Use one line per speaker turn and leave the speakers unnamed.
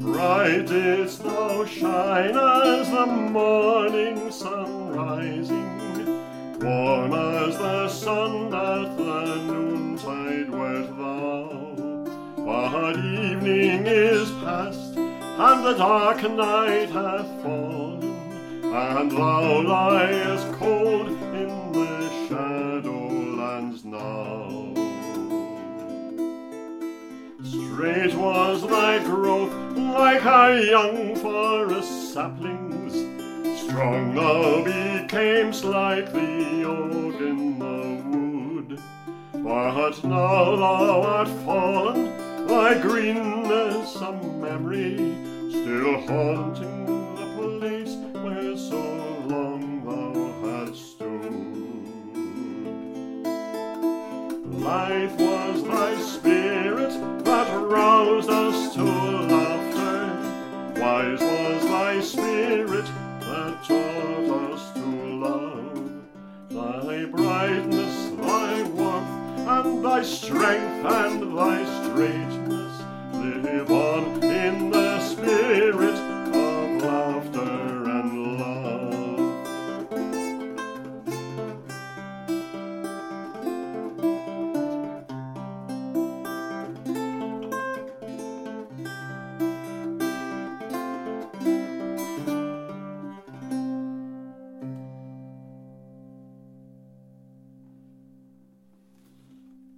Bright didst thou shine as the morning sun rising, warm as the sun at the noontide wert thou. But evening is past, and the dark night hath fallen, and thou liest cold in the shadowlands now. Straight was thy growth like a young forest sapling's, strong thou becamest like the oak in the wood. But now thou art fallen, thy greenness a memory, still haunting the place where so long thou hadst stood. Life was thy spirit that roused us to laughter, wise was thy spirit that taught us to love. Thy brightness, thy warmth, and thy strength and thy straightness live on